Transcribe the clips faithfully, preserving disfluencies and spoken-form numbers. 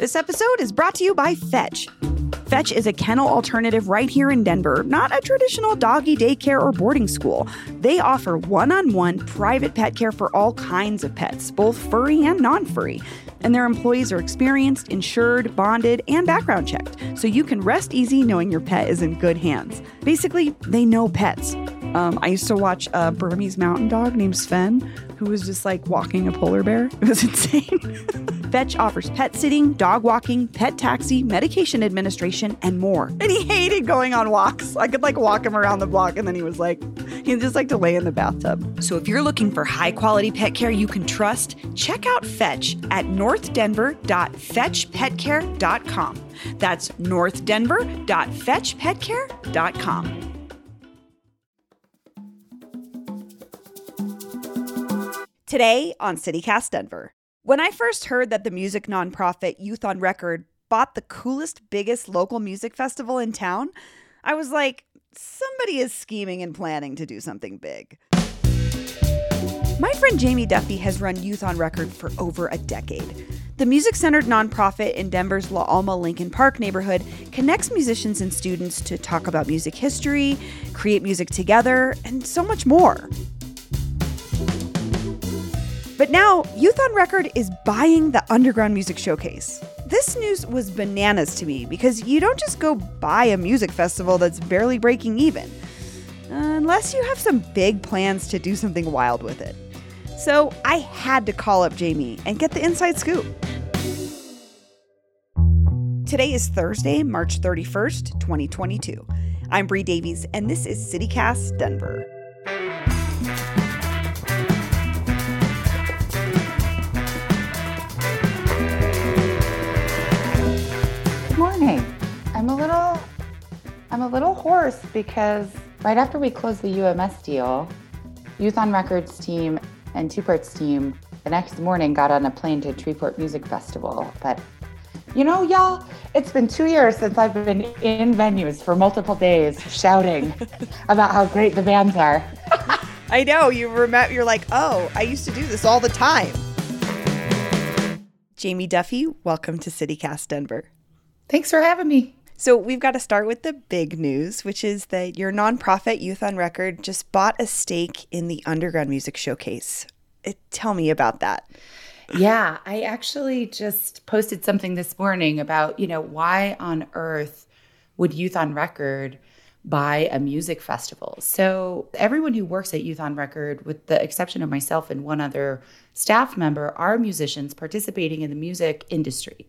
This episode is brought to you by Fetch. Fetch is a kennel alternative right here in Denver, not a traditional doggy daycare or boarding school. They offer one-on-one private pet care for all kinds of pets, both furry and non-furry. And their employees are experienced, insured, bonded, and background checked, so you can rest easy knowing your pet is in good hands. Basically, they know pets. Um, I used to watch a Burmese mountain dog named Sven, who was just like walking a polar bear. It was insane. Fetch offers pet sitting, dog walking, pet taxi, medication administration, and more. And he hated going on walks. I could like walk him around the block, and then he was like, he'd just like to lay in the bathtub. So if you're looking for high quality pet care you can trust, check out Fetch at north denver dot fetch pet care dot com. That's north denver dot fetch pet care dot com. Today on CityCast Denver. When I first heard that the music nonprofit Youth on Record bought the coolest, biggest local music festival in town, I was like, somebody is scheming and planning to do something big. My friend Jamie Duffy has run Youth on Record for over a decade. The music-centered nonprofit in Denver's La Alma Lincoln Park neighborhood connects musicians and students to talk about music history, create music together, and so much more. But now, Youth on Record is buying the Underground Music Showcase. This news was bananas to me because you don't just go buy a music festival that's barely breaking even, unless you have some big plans to do something wild with it. So I had to call up Jamie and get the inside scoop. Today is Thursday, March thirty-first, twenty twenty-two. I'm Bree Davies, and this is CityCast Denver. I'm a little, I'm a little hoarse because right after we closed the U M S deal, Youth on Record's team and Two Parts team the next morning got on a plane to Treeport Music Festival. But you know, y'all, it's been two years since I've been in venues for multiple days shouting about how great the bands are. I know, you remember, you're like, oh, I used to do this all the time. Jamie Duffy, welcome to CityCast Denver. Thanks for having me. So we've got to start with the big news, which is that your nonprofit, Youth on Record, just bought a stake in the Underground Music Showcase. It, tell me about that. Yeah, I actually just posted something this morning about, you know, why on earth would Youth on Record buy a music festival? So everyone who works at Youth on Record, with the exception of myself and one other staff member, are musicians participating in the music industry.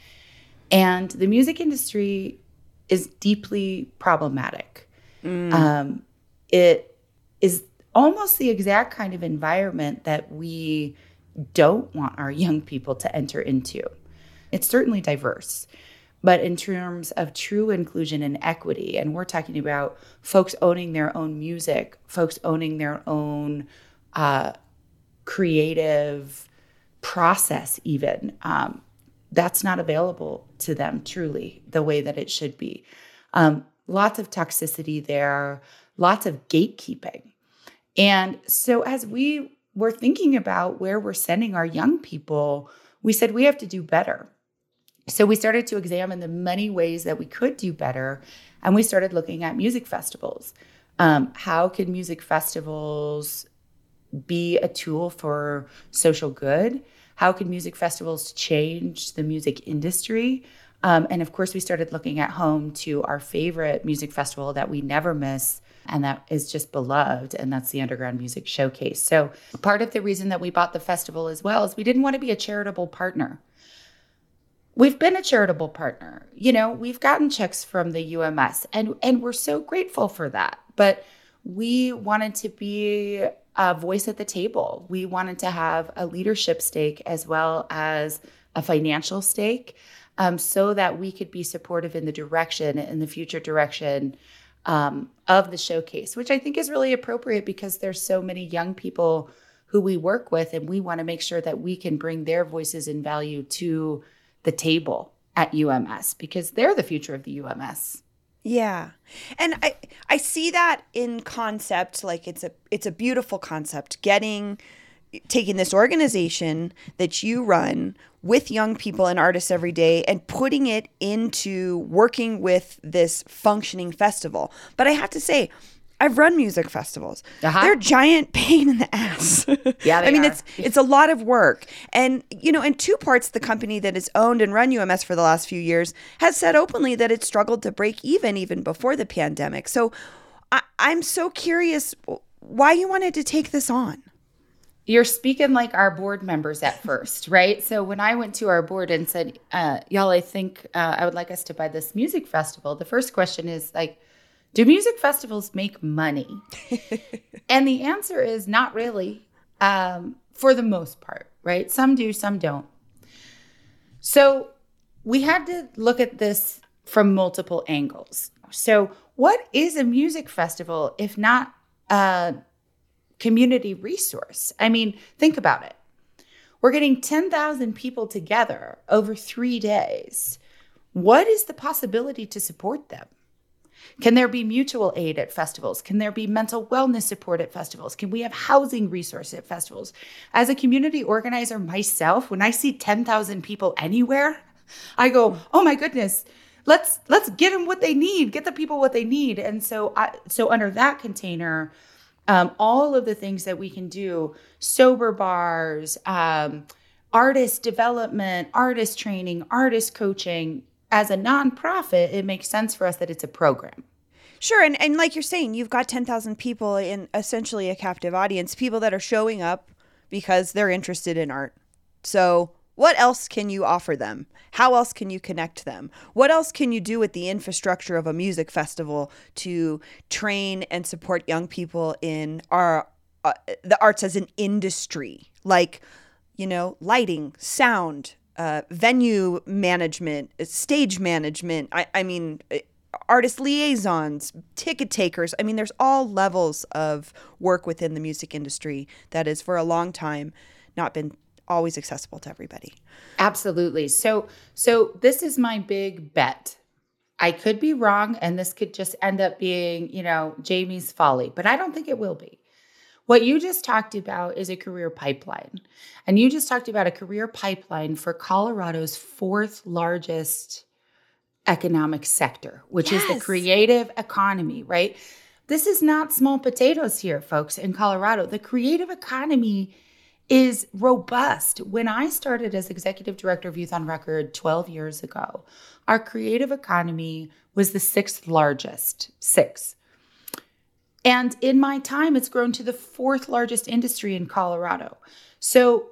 And the music industry is deeply problematic. Mm. Um, it is almost the exact kind of environment that we don't want our young people to enter into. It's certainly diverse, but in terms of true inclusion and equity, and we're talking about folks owning their own music, folks owning their own uh, creative process even, um, that's not available to them truly the way that it should be. Um, lots of toxicity there, lots of gatekeeping. And so as we were thinking about where we're sending our young people, we said we have to do better. So we started to examine the many ways that we could do better. And we started looking at music festivals. Um, how can music festivals be a tool for social good? How can music festivals change the music industry? Um, and of course, we started looking at home to our favorite music festival that we never miss, and that is just beloved, and that's the Underground Music Showcase. So part of the reason that we bought the festival as well is we didn't want to be a charitable partner. We've been a charitable partner. You know, we've gotten checks from the U M S, and, and we're so grateful for that. But we wanted to be a voice at the table. We wanted to have a leadership stake as well as a financial stake, um, so that we could be supportive in the direction, in the future direction um, of the showcase, which I think is really appropriate because there's so many young people who we work with, and we want to make sure that we can bring their voices and value to the table at U M S because they're the future of the U M S. Yeah. And I I see that in concept, like it's a it's a beautiful concept, getting taking this organization that you run with young people and artists every day and putting it into working with this functioning festival. But I have to say, I've run music festivals. Uh-huh. They're a giant pain in the ass. Yeah, they I mean, are. it's it's a lot of work. And, you know, in two parts, the company that has owned and run U M S for the last few years has said openly that it struggled to break even even before the pandemic. So I, I'm so curious why you wanted to take this on. You're speaking like our board members at first, right? So when I went to our board and said, uh, y'all, I think uh, I would like us to buy this music festival, the first question is like, do music festivals make money? And the answer is not really, um, for the most part, right? Some do, some don't. So we had to look at this from multiple angles. So what is a music festival if not a community resource? I mean, think about it. We're getting ten thousand people together over three days. What is the possibility to support them? Can there be mutual aid at festivals? Can there be mental wellness support at festivals? Can we have housing resources at festivals? As a community organizer myself, when I see ten thousand people anywhere, I go, oh my goodness, let's let's get them what they need, get the people what they need. And so, I, so under that container, um, all of the things that we can do, sober bars, um, artist development, artist training, artist coaching, as a nonprofit, it makes sense for us that it's a program. Sure. And, and like you're saying, you've got ten thousand people in essentially a captive audience, people that are showing up because they're interested in art. So what else can you offer them? How else can you connect them? What else can you do with the infrastructure of a music festival to train and support young people in our uh, the arts as an industry? Like, you know, lighting, sound, uh, venue management, stage management. I, I mean, artist liaisons, ticket takers. I mean, there's all levels of work within the music industry that is for a long time not been always accessible to everybody. Absolutely. So, so this is my big bet. I could be wrong, and this could just end up being, you know, Jamie's folly, but I don't think it will be. What you just talked about is a career pipeline. And you just talked about a career pipeline for Colorado's fourth largest economic sector, which yes. is the creative economy, right? This is not small potatoes here, folks, in Colorado. The creative economy is robust. When I started as executive director of Youth on Record twelve years ago, our creative economy was the sixth largest, six. And in my time, it's grown to the fourth largest industry in Colorado. So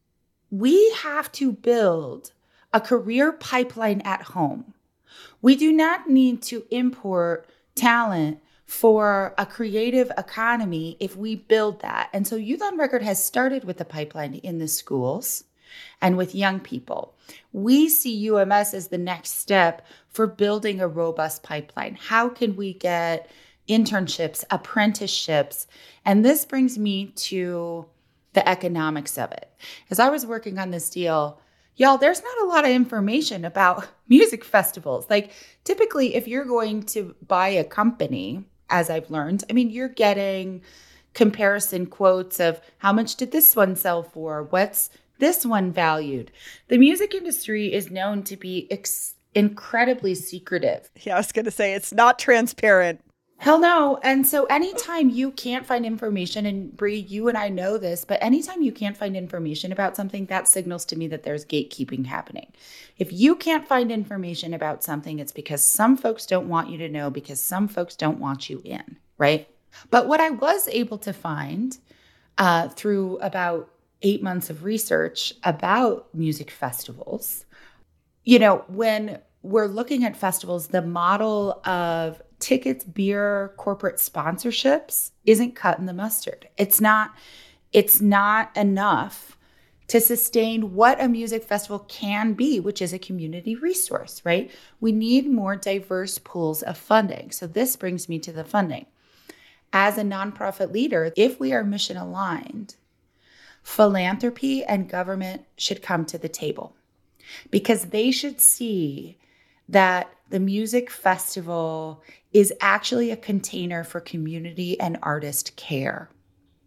we have to build a career pipeline at home. We do not need to import talent for a creative economy if we build that. And so Youth on Record has started with the pipeline in the schools and with young people. We see U M S as the next step for building a robust pipeline. How can we get internships, apprenticeships? And this brings me to the economics of it. As I was working on this deal, y'all, there's not a lot of information about music festivals. Like typically, if you're going to buy a company, as I've learned, I mean, you're getting comparison quotes of how much did this one sell for? What's this one valued? The music industry is known to be ex- incredibly secretive. Yeah, I was going to say it's not transparent. Hell no. And so anytime you can't find information, and Bree, you and I know this, but anytime you can't find information about something, that signals to me that there's gatekeeping happening. If you can't find information about something, it's because some folks don't want you to know, because some folks don't want you in, right? But what I was able to find uh, through about eight months of research about music festivals, you know, when we're looking at festivals, the model of tickets, beer, corporate sponsorships isn't cutting the mustard. It's not, it's not enough to sustain what a music festival can be, which is a community resource, right? We need more diverse pools of funding. So this brings me to the funding. As a nonprofit leader, if we are mission aligned, philanthropy and government should come to the table because they should see that the music festival is actually a container for community and artist care.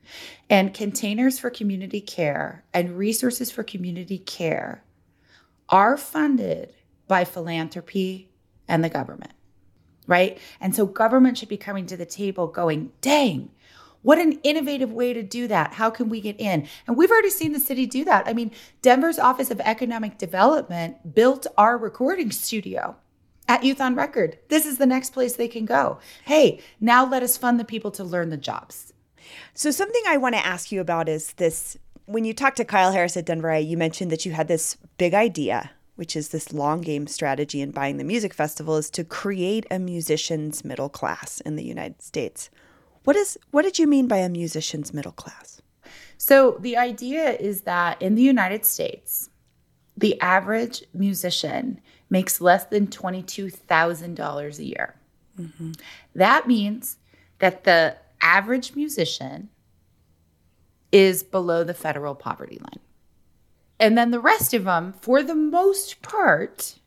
And containers for community care and resources for community care are funded by philanthropy and the government, right? And so government should be coming to the table going, dang, what an innovative way to do that. How can we get in? And we've already seen the city do that. I mean, Denver's Office of Economic Development built our recording studio at Youth on Record. This is the next place they can go. Hey, now let us fund the people to learn the jobs. So something I want to ask you about is this. When you talked to Kyle Harris at Denver I, you mentioned that you had this big idea, which is this long game strategy in buying the music festival, is to create a musician's middle class in the United States. What is what did you mean by a musician's middle class? So the idea is that in the United States, the average musician makes less than twenty-two thousand dollars a year. Mm-hmm. That means that the average musician is below the federal poverty line. And then the rest of them, for the most part,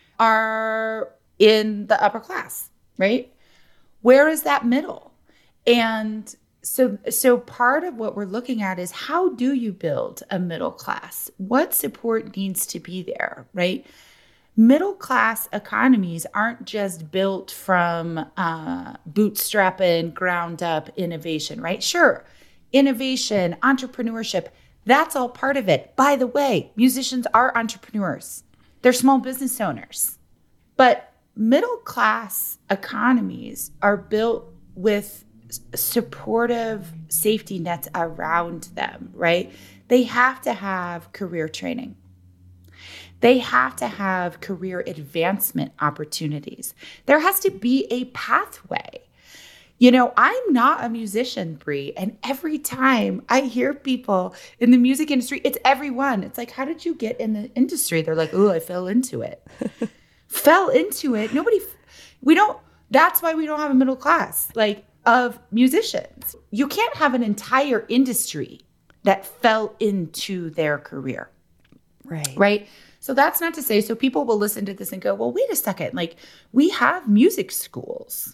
are in the upper class, right? Where is that middle? And so, so part of what we're looking at is, how do you build a middle class? What support needs to be there, right? Middle class economies aren't just built from uh, bootstrapping, ground up innovation, right? Sure, innovation, entrepreneurship, that's all part of it. By the way, musicians are entrepreneurs. They're small business owners. But middle class economies are built with supportive safety nets around them, right? They have to have career training. They have to have career advancement opportunities. There has to be a pathway. You know, I'm not a musician, Brie, and every time I hear people in the music industry, it's everyone. It's like, how did you get in the industry? They're like, oh, I fell into it. Fell into it. Nobody, we don't, that's why we don't have a middle class, like, of musicians. You can't have an entire industry that fell into their career. Right. Right. So that's not to say, so people will listen to this and go, well, wait a second. Like, we have music schools.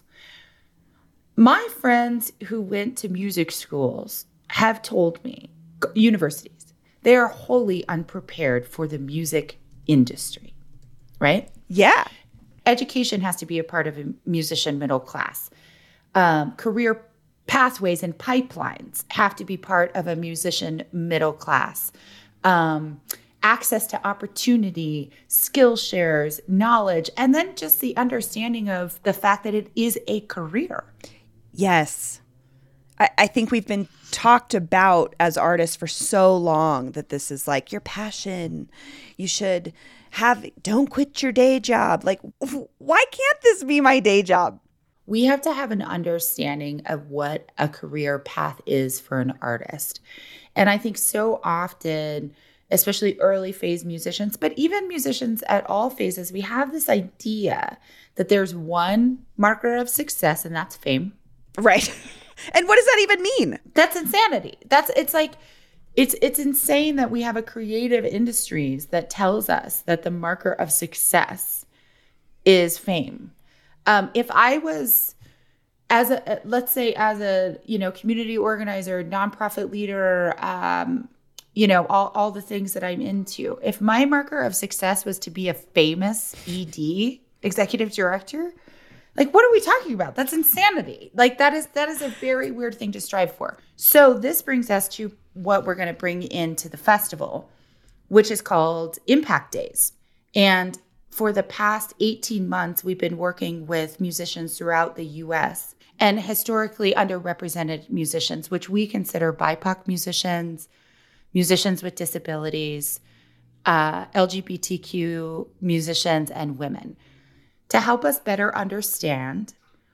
My friends who went to music schools have told me, universities, they are wholly unprepared for the music industry, right? Yeah. Education has to be a part of a musician middle class. Um, career pathways and pipelines have to be part of a musician middle class. Um, access to opportunity, skill shares, knowledge, and then just the understanding of the fact that it is a career. Yes. I, I think we've been talked about as artists for so long that this is like your passion. You should have, don't quit your day job. Like, why can't this be my day job? We have to have an understanding of what a career path is for an artist. And I think so often, especially early phase musicians, but even musicians at all phases, we have this idea that there's one marker of success, and that's fame. Right. And what does that even mean? That's insanity. That's, it's like, it's, it's insane that we have a creative industries that tells us that the marker of success is fame. Um, if I was, as a, let's say as a, you know, community organizer, nonprofit leader, um, you know, all, all the things that I'm into, if my marker of success was to be a famous E D, executive director, like, what are we talking about? That's insanity. Like, that is, that is a very weird thing to strive for. So this brings us to what we're going to bring into the festival, which is called Impact Days. And for the past eighteen months, we've been working with musicians throughout the U S and historically underrepresented musicians, which we consider B I P O C musicians, musicians with disabilities, uh, L G B T Q musicians, and women, to help us better understand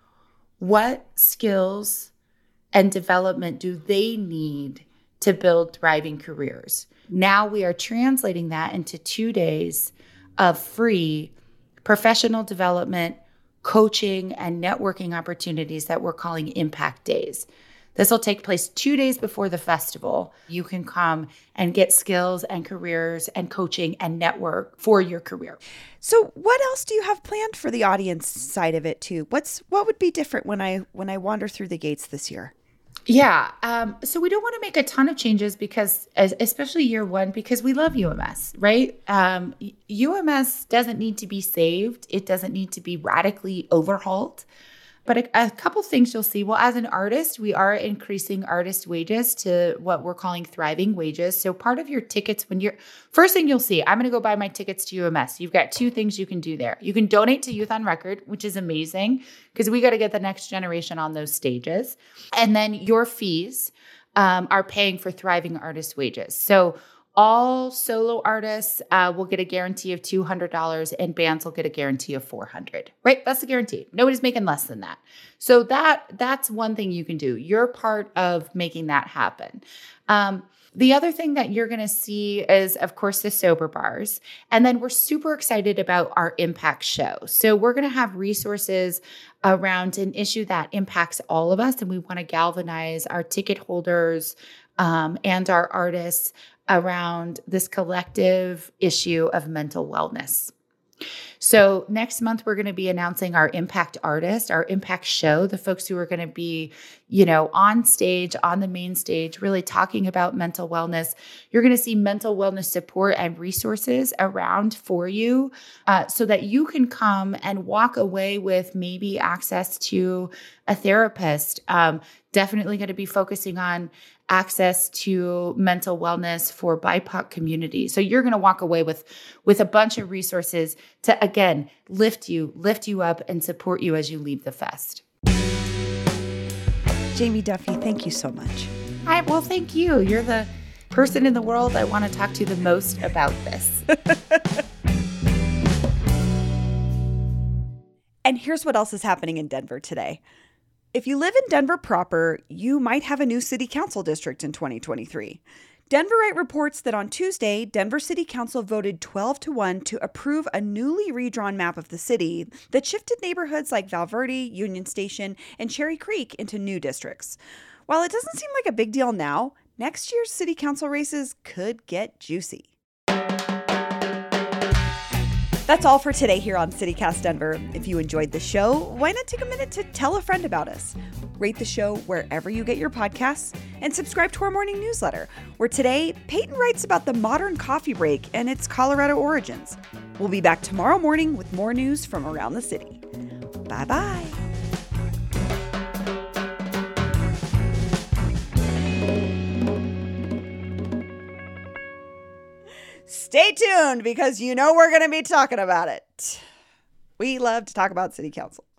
what skills and development do they need to build thriving careers. Now we are translating that into two days of free professional development, coaching, and networking opportunities that we're calling Impact Days. This will take place two days before the festival. You can come and get skills and careers and coaching and network for your career. So what else do you have planned for the audience side of it too? What's what would be different when I when I wander through the gates this year? Yeah. Um, so we don't want to make a ton of changes because, as, especially year one, because we love U M S, right? Um, U M S doesn't need to be saved. It doesn't need to be radically overhauled. But a, a couple things you'll see. Well, as an artist, we are increasing artist wages to what we're calling thriving wages. So part of your tickets, when you're, first thing you'll see, I'm going to go buy my tickets to U M S. You've got two things you can do there. You can donate to Youth on Record, which is amazing because we got to get the next generation on those stages. And then your fees um, are paying for thriving artist wages. So all solo artists uh, will get a guarantee of two hundred dollars and bands will get a guarantee of four hundred dollars, right? That's the guarantee. Nobody's making less than that. So that that's one thing you can do. You're part of making that happen. Um, the other thing that you're going to see is, of course, the sober bars. And then we're super excited about our impact show. So we're going to have resources around an issue that impacts all of us. And we want to galvanize our ticket holders um, and our artists around this collective issue of mental wellness. So next month, we're going to be announcing our impact artist, our impact show, the folks who are going to be, you know, on stage, on the main stage, really talking about mental wellness. You're going to see mental wellness support and resources around for you uh, so that you can come and walk away with maybe access to a therapist. Um, definitely going to be focusing on access to mental wellness for B I P O C community. So you're going to walk away with, with a bunch of resources to, again, lift you, lift you up and support you as you leave the fest. Jamie Duffy, thank you so much. Hi, well, thank you. You're the person in the world I want to talk to the most about this. And here's what else is happening in Denver today. If you live in Denver proper, you might have a new city council district in twenty twenty-three. Denverite reports that on Tuesday, Denver City Council voted twelve to one to approve a newly redrawn map of the city that shifted neighborhoods like Val Verde, Union Station, and Cherry Creek into new districts. While it doesn't seem like a big deal now, next year's city council races could get juicy. That's all for today here on CityCast Denver. If you enjoyed the show, why not take a minute to tell a friend about us? Rate the show wherever you get your podcasts and subscribe to our morning newsletter, where today Peyton writes about the modern coffee break and its Colorado origins. We'll be back tomorrow morning with more news from around the city. Bye-bye. Stay tuned because you know we're going to be talking about it. We love to talk about city council.